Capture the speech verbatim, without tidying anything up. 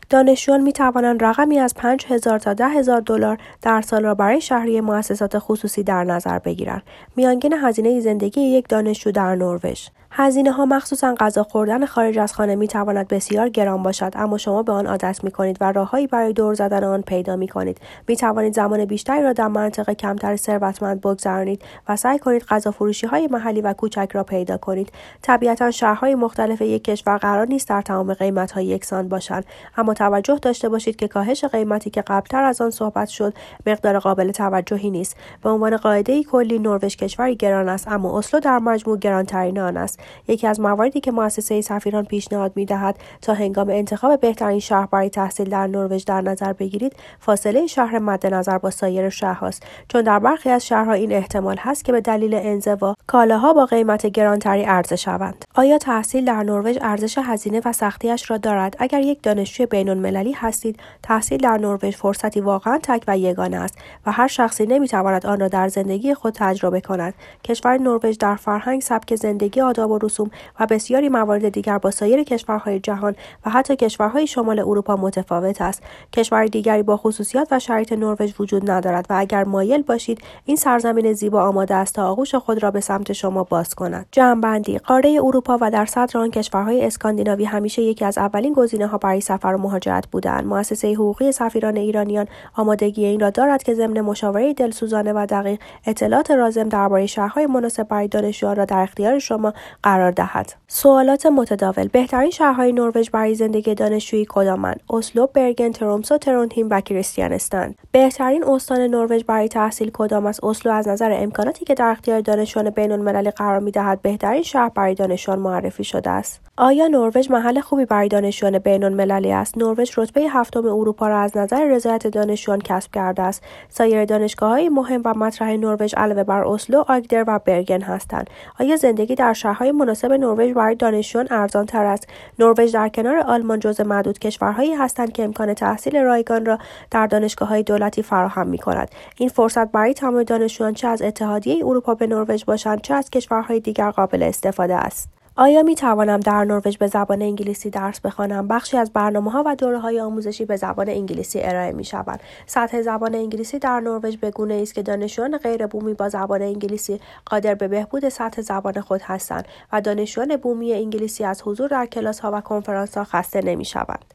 دانشجویان می توانند رقمی از پنج هزار تا ده هزار دلار در سال را برای شهریه مؤسسات خصوصی در نظر بگیرند. میانگین هزینه زندگی یک دانشجو در نروژ. هزینه ها مخصوصا غذا خوردن خارج از خانه می تواند بسیار گران باشد، اما شما به آن عادت می کنید و راههایی برای دور زدن آن پیدا می کنید. می توانید زمان بیشتری را در مناطق کمتر ثروتمند بگذرانید و سعی کنید غذا فروشی های محلی و کوچک را پیدا کنید. طبیعتا شهرهای مختلف یک کشور قرار نیست در تمام قیمت ها یکسان باشند، اما توجه داشته باشید که کاهش قیمتی که قبلتر از آن صحبت شد مقدار قابل توجهی نیست. به عنوان قاعده کلی نروژ کشوری گران است، اما اسلو در مجموع گرانترین آن است. یکی از مواردی که مؤسسه سفیران پیشنهاد می‌دهد تا هنگام انتخاب بهترین شهر برای تحصیل در نروژ در نظر بگیرید، فاصله شهر مد نظر با سایر شهرهاست، چون در برخی از شهرها این احتمال هست که به دلیل انزوا کالاها با قیمت گرانتری عرضه شوند. آیا تحصیل در نروژ ارزش هزینه و سختیش را دارد؟ اگر یک دانشجوی بین‌المللی هستید، تحصیل در نروژ فرصتی واقعا تک و یگانه است و هر شخصی نمی‌تواند آن را در زندگی خود تجربه کند. کشور نروژ در فرهنگ، سبک زندگی، آداب و رسوم و بسیاری موارد دیگر با سایر کشورهای جهان و حتی کشورهای شمال اروپا متفاوت است. کشور دیگری با خصوصیات و شرایط نروژ وجود ندارد و اگر مایل باشید این سرزمین زیبا آماده است تا آغوش خود را به سمت شما باز کند. جمع‌بندی: قاره اروپا و در صدر آن کشورهای اسکاندیناوی همیشه یکی از اولین گزینه‌ها برای سفر و مهاجرت بودند. مؤسسه حقوقی سفیران ایرانیان آمادگی این را دارد که ضمن مشاوره دلسوزانه و دقیق اطلاعات لازم درباره شهرهای مناسب برای دانشجویان را در اختیار شما قرار دهد. سوالات متداول: بهترین شهرهای نروژ برای زندگی دانشجویی کدامند؟ اسلو، برگن، ترومسو، ترونهیم و کریستیانستان. بهترین استان نروژ برای تحصیل کدام است؟ اسلو از نظر امکاناتی که در اختیار دانشجویان بین‌المللی قرار می‌دهد بهترین شهر برای دانشجویان معرفی شده است. آیا نروژ محل خوبی برای دانشجویان بین‌المللی است؟ نروژ رتبه هفتم اروپا را از نظر رضایت دانشجویان کسب کرده است. سایر دانشگاه‌های مهم و مطرح نروژ علاوه بر اسلو، آگدر و برگن هستند. آیا زندگی در شهرهای مناسب نروژ برای دانشجویان ارزان تر است؟ نروژ در کنار آلمان جزو معدود کشورهایی هستند که امکان تحصیل رایگان را در دانشگاه‌های دولتی فراهم می‌کند. این فرصت برای تمام دانشجویان چه از اتحادیه اروپا به نروژ باشند چه از کشورهای دیگر قابل استفاده است. آیا می توانم در نروژ به زبان انگلیسی درس بخوانم؟ بخشی از برنامه‌ها و دوره‌های آموزشی به زبان انگلیسی ارائه می‌شوند. سطح زبان انگلیسی در نروژ به گونه‌ای است که دانشجویان غیر بومی با زبان انگلیسی قادر به بهبود سطح زبان خود هستند و دانشجویان بومی انگلیسی از حضور در کلاس‌ها و کنفرانس‌ها خسته نمی‌شوند.